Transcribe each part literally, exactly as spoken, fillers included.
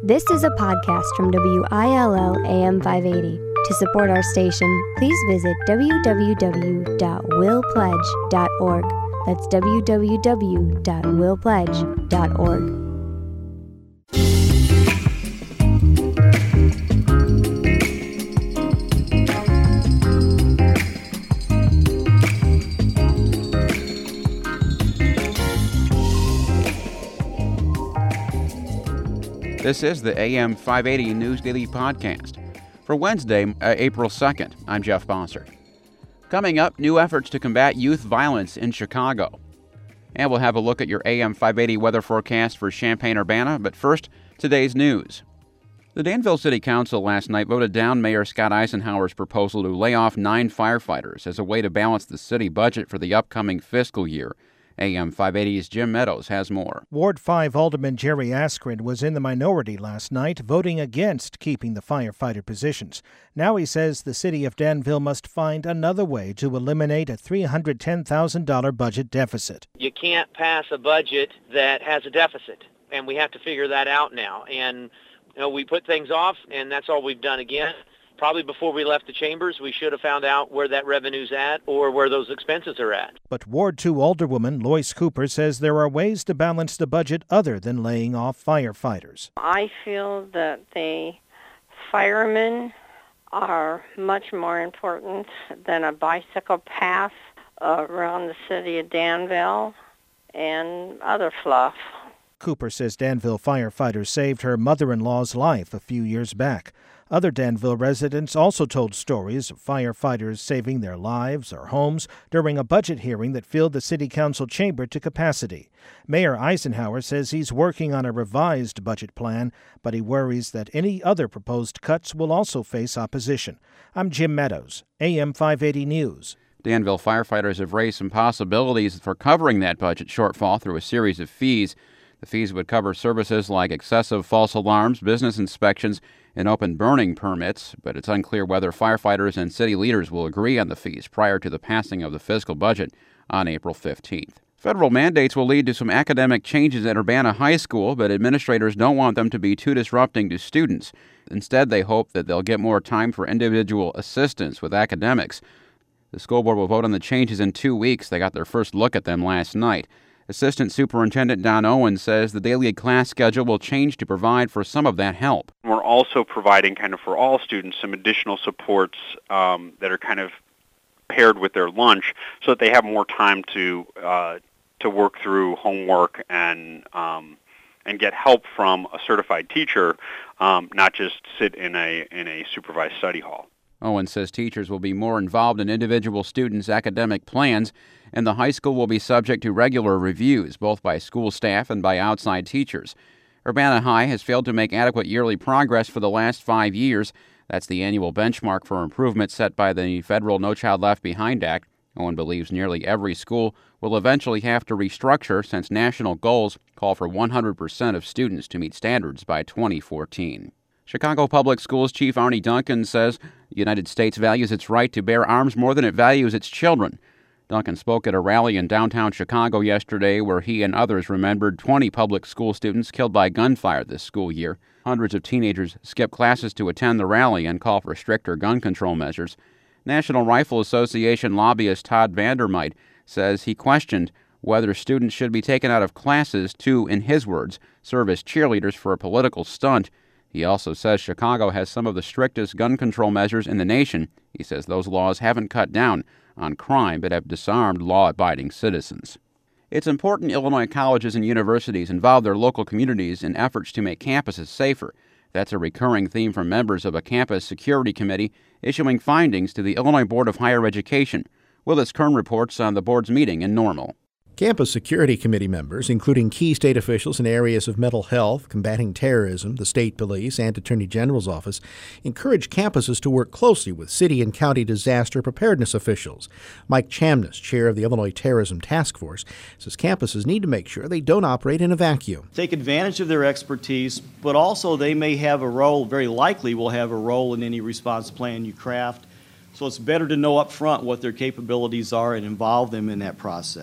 This is a podcast from W I L L A M five eighty. To support our station, please visit w w w dot will pledge dot org. That's w w w dot will pledge dot org. This is the A M five eighty News Daily Podcast. For Wednesday, uh, April second, I'm Jeff Bossert. Coming up, new efforts to combat youth violence in Chicago. And we'll have a look at your A M five eighty weather forecast for Champaign-Urbana, but first, today's news. The Danville City Council last night voted down Mayor Scott Eisenhower's proposal to lay off nine firefighters as a way to balance the city budget for the upcoming fiscal year. A M five eighty's Jim Meadows has more. Ward five Alderman Jerry Askren was in the minority last night, voting against keeping the firefighter positions. Now he says the city of Danville must find another way to eliminate a three hundred ten thousand dollars budget deficit. You can't pass a budget that has a deficit, and we have to figure that out now. And you know, we put things off, and that's all we've done again. Probably before we left the chambers, we should have found out where that revenue's at or where those expenses are at. But Ward two Alderwoman Lois Cooper says there are ways to balance the budget other than laying off firefighters. I feel that the firemen are much more important than a bicycle path around the city of Danville and other fluff. Cooper says Danville firefighters saved her mother-in-law's life a few years back. Other Danville residents also told stories of firefighters saving their lives or homes during a budget hearing that filled the city council chamber to capacity. Mayor Eisenhower says he's working on a revised budget plan, but he worries that any other proposed cuts will also face opposition. I'm Jim Meadows, A M five eighty News. Danville firefighters have raised some possibilities for covering that budget shortfall through a series of fees. The fees would cover services like excessive false alarms, business inspections, and open burning permits, but it's unclear whether firefighters and city leaders will agree on the fees prior to the passing of the fiscal budget on April fifteenth. Federal mandates will lead to some academic changes at Urbana High School, but administrators don't want them to be too disrupting to students. Instead, they hope that they'll get more time for individual assistance with academics. The school board will vote on the changes in two weeks. They got their first look at them last night. Assistant Superintendent Don Owen says the daily class schedule will change to provide for some of that help. We're also providing kind of for all students some additional supports um, that are kind of paired with their lunch so that they have more time to uh, to work through homework and um, and get help from a certified teacher, um, not just sit in a in a supervised study hall. Owen says teachers will be more involved in individual students' academic plans, and the high school will be subject to regular reviews, both by school staff and by outside teachers. Urbana High has failed to make adequate yearly progress for the last five years. That's the annual benchmark for improvement set by the federal No Child Left Behind Act. Owen believes nearly every school will eventually have to restructure since national goals call for one hundred percent of students to meet standards by twenty fourteen. Chicago Public Schools Chief Arnie Duncan says the United States values its right to bear arms more than it values its children. Duncan spoke at a rally in downtown Chicago yesterday where he and others remembered twenty public school students killed by gunfire this school year. Hundreds of teenagers skipped classes to attend the rally and call for stricter gun control measures. National Rifle Association lobbyist Todd Vandermite says he questioned whether students should be taken out of classes to, in his words, serve as cheerleaders for a political stunt. He also says Chicago has some of the strictest gun control measures in the nation. He says those laws haven't cut down on crime but have disarmed law-abiding citizens. It's important Illinois colleges and universities involve their local communities in efforts to make campuses safer. That's a recurring theme from members of a campus security committee issuing findings to the Illinois Board of Higher Education. Willis Kern reports on the board's meeting in Normal. Campus Security Committee members, including key state officials in areas of mental health, combating terrorism, the state police, and Attorney General's office, encourage campuses to work closely with city and county disaster preparedness officials. Mike Chamness, chair of the Illinois Terrorism Task Force, says campuses need to make sure they don't operate in a vacuum. Take advantage of their expertise, but also they may have a role, very likely will have a role in any response plan you craft. So it's better to know up front what their capabilities are and involve them in that process.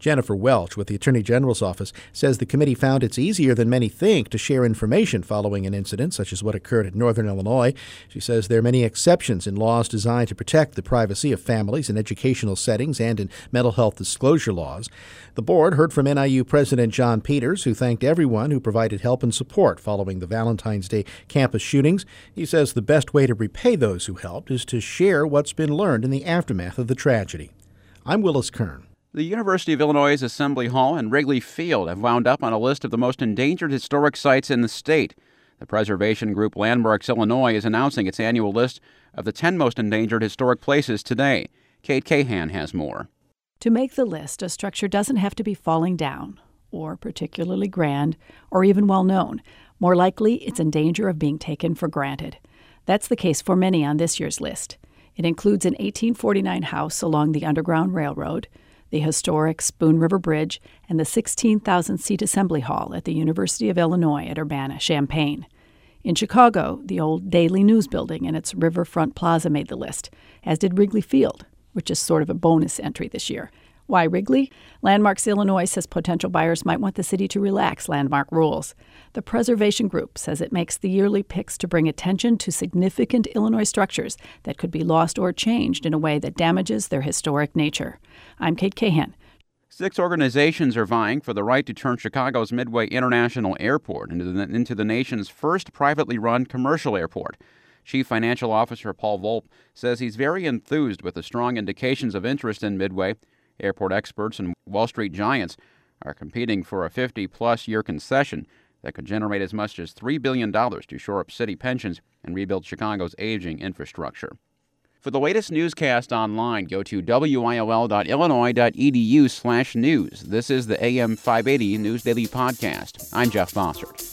Jennifer Welch with the Attorney General's office says the committee found it's easier than many think to share information following an incident such as what occurred in Northern Illinois. She says there are many exceptions in laws designed to protect the privacy of families in educational settings and in mental health disclosure laws. The board heard from N I U President John Peters, who thanked everyone who provided help and support following the Valentine's Day campus shootings. He says the best way to repay those who helped is to share what's been learned in the aftermath of the tragedy. I'm Willis Kern. The University of Illinois' Assembly Hall and Wrigley Field have wound up on a list of the most endangered historic sites in the state. The preservation group Landmarks Illinois is announcing its annual list of the ten most endangered historic places today. Kate Cahan has more. To make the list, a structure doesn't have to be falling down, or particularly grand, or even well-known. More likely, it's in danger of being taken for granted. That's the case for many on this year's list. It includes an eighteen forty-nine house along the Underground Railroad, the historic Spoon River Bridge, and the sixteen thousand seat Assembly Hall at the University of Illinois at Urbana-Champaign. In Chicago, the old Daily News building and its Riverfront Plaza made the list, as did Wrigley Field, which is sort of a bonus entry this year. Why Wrigley? Landmarks Illinois says potential buyers might want the city to relax landmark rules. The preservation group says it makes the yearly picks to bring attention to significant Illinois structures that could be lost or changed in a way that damages their historic nature. I'm Kate Cahan. Six organizations are vying for the right to turn Chicago's Midway International Airport into the, into the nation's first privately run commercial airport. Chief Financial Officer Paul Volpe says he's very enthused with the strong indications of interest in Midway. Airport experts and Wall Street giants are competing for a fifty-plus year concession that could generate as much as three billion dollars to shore up city pensions and rebuild Chicago's aging infrastructure. For the latest newscast online, go to W I L L dot illinois dot e d u slash news. This is the A M five eighty News Daily Podcast. I'm Jeff Bossert.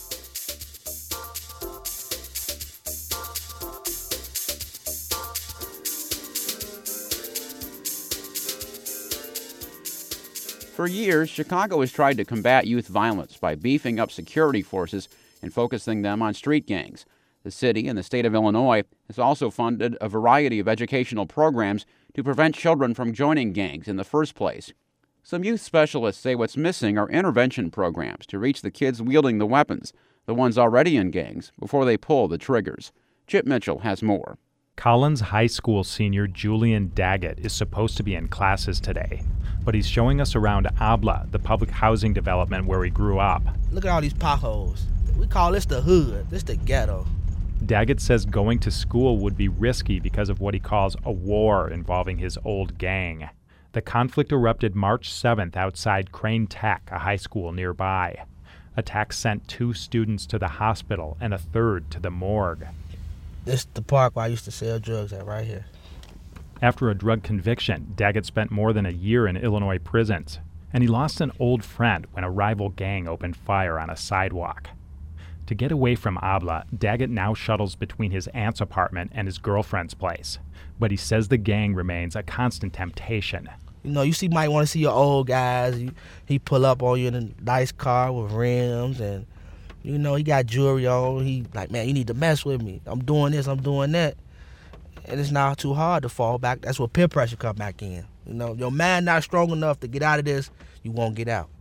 For years, Chicago has tried to combat youth violence by beefing up security forces and focusing them on street gangs. The city and the state of Illinois has also funded a variety of educational programs to prevent children from joining gangs in the first place. Some youth specialists say what's missing are intervention programs to reach the kids wielding the weapons, the ones already in gangs, before they pull the triggers. Chip Mitchell has more. Collins High School senior Julian Daggett is supposed to be in classes today, but he's showing us around Abla, the public housing development where he grew up. Look at all these potholes. We call this the hood. This the ghetto. Daggett says going to school would be risky because of what he calls a war involving his old gang. The conflict erupted March seventh outside Crane Tech, a high school nearby. Attacks sent two students to the hospital and a third to the morgue. This is the park where I used to sell drugs at, right here. After a drug conviction, Daggett spent more than a year in Illinois prisons, and he lost an old friend when a rival gang opened fire on a sidewalk. To get away from Abla, Daggett now shuttles between his aunt's apartment and his girlfriend's place, but he says the gang remains a constant temptation. You know, you see, might want to see your old guys. You, he pull up on you in a nice car with rims, and you know, he got jewelry on. He like, man, you need to mess with me. I'm doing this, I'm doing that. And it's not too hard to fall back. That's where peer pressure come back in. You know, your mind not strong enough to get out of this, you won't get out.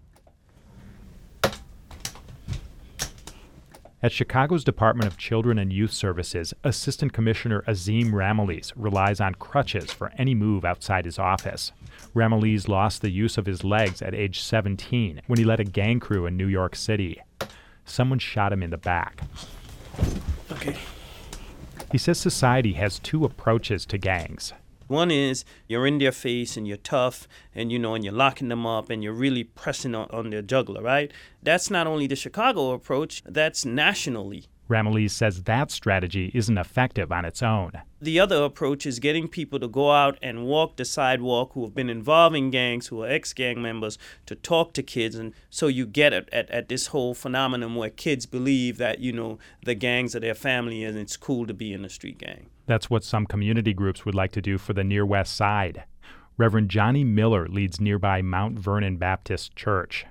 At Chicago's Department of Children and Youth Services, Assistant Commissioner Azim Ramales relies on crutches for any move outside his office. Ramales lost the use of his legs at age seventeen when he led a gang crew in New York City. Someone shot him in the back. Okay. He says society has two approaches to gangs. One is you're in their face and you're tough and, you know, and you're locking them up and you're really pressing on, on their jugular, right? That's not only the Chicago approach, that's nationally. Ramales says that strategy isn't effective on its own. The other approach is getting people to go out and walk the sidewalk who have been involved in gangs, who are ex-gang members, to talk to kids. And so you get at, at, at this whole phenomenon where kids believe that, you know, the gangs are their family and it's cool to be in a street gang. That's what some community groups would like to do for the Near West Side. Reverend Johnny Miller leads nearby Mount Vernon Baptist Church.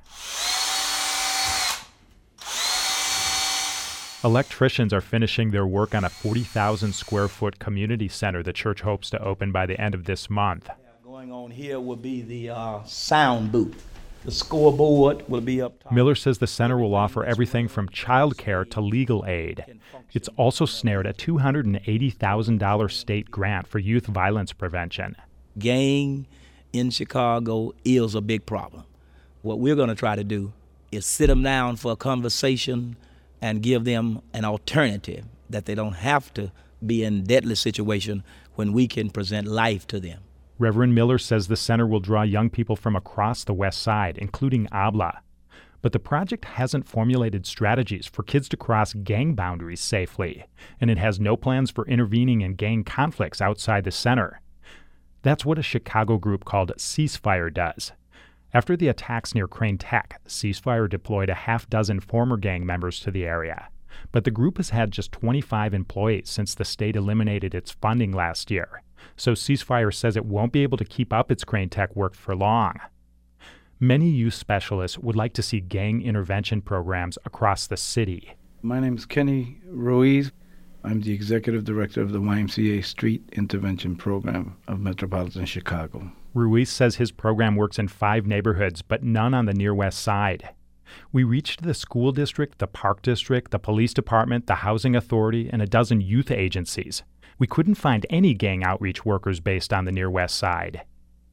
Electricians are finishing their work on a forty thousand square foot community center the church hopes to open by the end of this month. Going on here will be the uh, sound booth. The scoreboard will be up top. Miller says the center will offer everything from childcare to legal aid. It's also snared a two hundred eighty thousand dollars state grant for youth violence prevention. Gang in Chicago is a big problem. What we're going to try to do is sit them down for a conversation and give them an alternative, that they don't have to be in a deadly situation when we can present life to them. Reverend Miller says the center will draw young people from across the West Side, including Abla. But the project hasn't formulated strategies for kids to cross gang boundaries safely, and it has no plans for intervening in gang conflicts outside the center. That's what a Chicago group called Ceasefire does. After the attacks near Crane Tech, Ceasefire deployed a half dozen former gang members to the area. But the group has had just twenty-five employees since the state eliminated its funding last year. So Ceasefire says it won't be able to keep up its Crane Tech work for long. Many youth specialists would like to see gang intervention programs across the city. My name is Kenny Ruiz. I'm the executive director of the Y M C A Street Intervention Program of Metropolitan Chicago. Ruiz says his program works in five neighborhoods, but none on the Near West Side. We reached the school district, the park district, the police department, the housing authority, and a dozen youth agencies. We couldn't find any gang outreach workers based on the Near West Side.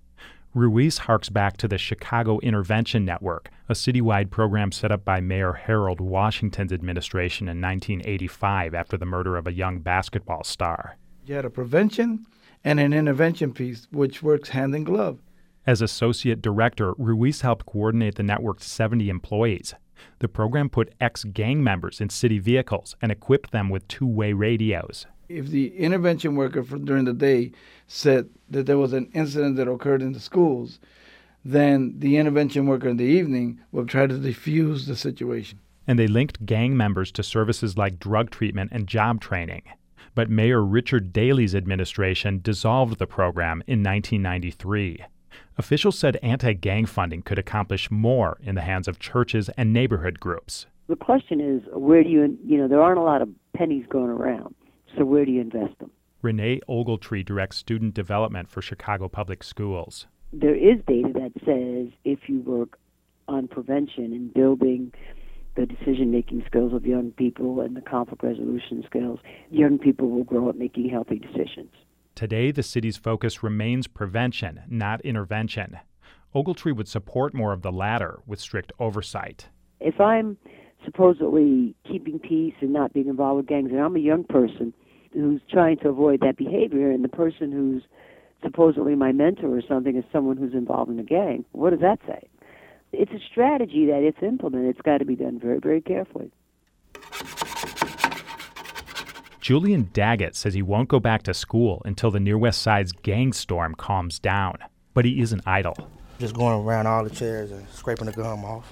Ruiz harks back to the Chicago Intervention Network, a citywide program set up by Mayor Harold Washington's administration in nineteen eighty-five after the murder of a young basketball star. You had a prevention and an intervention piece, which works hand in glove. As associate director, Ruiz helped coordinate the network's seventy employees. The program put ex-gang members in city vehicles and equipped them with two-way radios. If the intervention worker for, during the day said that there was an incident that occurred in the schools, then the intervention worker in the evening will try to defuse the situation. And they linked gang members to services like drug treatment and job training. But Mayor Richard Daley's administration dissolved the program in nineteen ninety-three. Officials said anti-gang funding could accomplish more in the hands of churches and neighborhood groups. The question is, where do you, you know, there aren't a lot of pennies going around. So where do you invest them? Renee Ogletree directs student development for Chicago Public Schools. There is data that says if you work on prevention and building the decision-making skills of young people and the conflict resolution skills, young people will grow up making healthy decisions. Today, the city's focus remains prevention, not intervention. Ogletree would support more of the latter with strict oversight. If I'm supposedly keeping peace and not being involved with gangs, and I'm a young person who's trying to avoid that behavior, and the person who's supposedly my mentor or something is someone who's involved in a gang, what does that say? It's a strategy that, if implemented, it's got to be done very, very carefully. Julian Daggett says he won't go back to school until the Near West Side's gang storm calms down. But he isn't idle. Just going around all the chairs and scraping the gum off.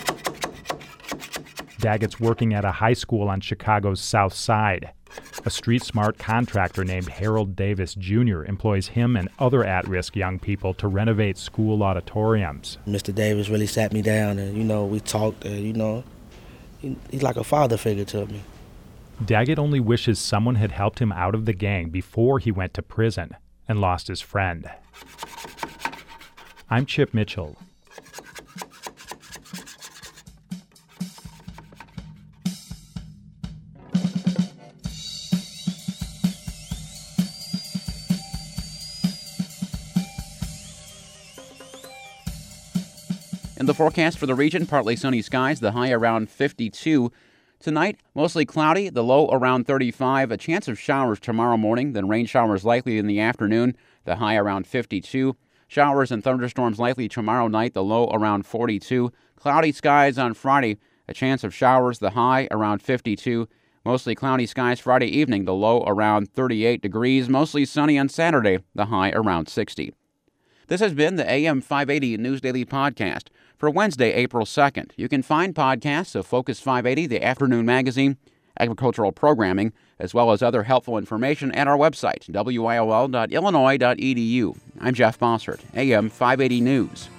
Daggett's working at a high school on Chicago's South Side. A street-smart contractor named Harold Davis Junior employs him and other at-risk young people to renovate school auditoriums. Mister Davis really sat me down and, you know, we talked and, you know, he, he's like a father figure to me. Daggett only wishes someone had helped him out of the gang before he went to prison and lost his friend. I'm Chip Mitchell. In the forecast for the region, partly sunny skies, the high around fifty-two. Tonight, mostly cloudy, the low around thirty-five. A chance of showers tomorrow morning, then rain showers likely in the afternoon, the high around fifty-two. Showers and thunderstorms likely tomorrow night, the low around forty-two. Cloudy skies on Friday, a chance of showers, the high around fifty-two. Mostly cloudy skies Friday evening, the low around thirty-eight degrees. Mostly sunny on Saturday, the high around sixty. This has been the A M five eighty News Daily Podcast for Wednesday, April second. You can find podcasts of Focus five eighty, the afternoon magazine, agricultural programming, as well as other helpful information at our website, W I O L dot illinois dot e d u. I'm Jeff Bossert, A M five eighty News.